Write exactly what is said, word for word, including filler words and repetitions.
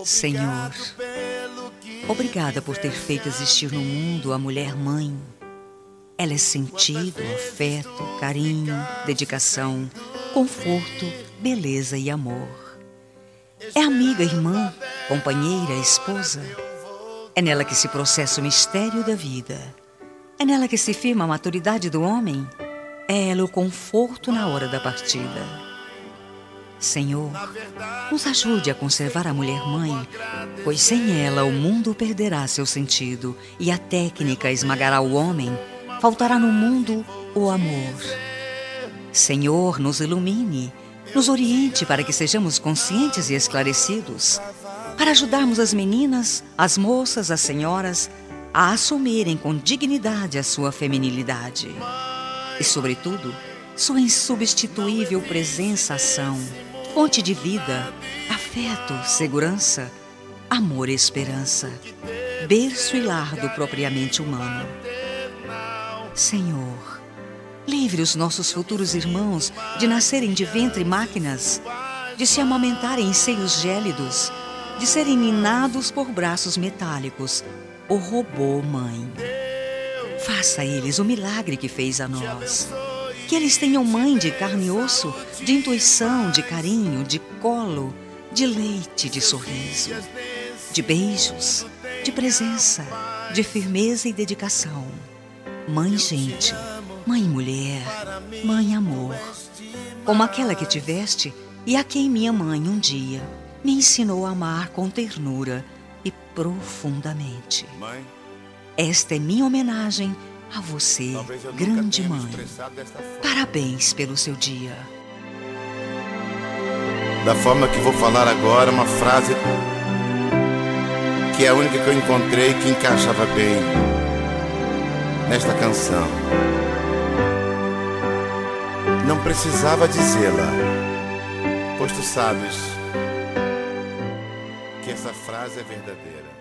Senhor, obrigada por ter feito existir no mundo a mulher-mãe. Ela é sentido, afeto, carinho, dedicação, conforto, beleza e amor. É amiga, irmã, companheira, esposa. É nela que se processa o mistério da vida. É nela que se firma a maturidade do homem. É ela o conforto na hora da partida. Senhor, nos ajude a conservar a mulher-mãe, pois sem ela o mundo perderá seu sentido e a técnica esmagará o homem, faltará no mundo o amor. Senhor, nos ilumine, nos oriente para que sejamos conscientes e esclarecidos, para ajudarmos as meninas, as moças, as senhoras a assumirem com dignidade a sua feminilidade. E, sobretudo, sua insubstituível presença-ação, fonte de vida, afeto, segurança, amor e esperança, berço e lar do propriamente humano. Senhor, livre os nossos futuros irmãos de nascerem de ventre máquinas, de se amamentarem em seios gélidos, de serem ninados por braços metálicos, o robô mãe. Faça a eles o milagre que fez a nós. Que eles tenham mãe de carne e osso, de intuição, de carinho, de colo, de leite, de sorriso, de beijos, de presença, de firmeza e dedicação. Mãe gente, mãe mulher, mãe amor, como aquela que tiveste e a quem minha mãe um dia me ensinou a amar com ternura e profundamente. Esta é minha homenagem a você, grande mãe. Parabéns pelo seu dia. Da forma que vou falar agora, uma frase que é a única que eu encontrei que encaixava bem nesta canção. Não precisava dizê-la, pois tu sabes que essa frase é verdadeira.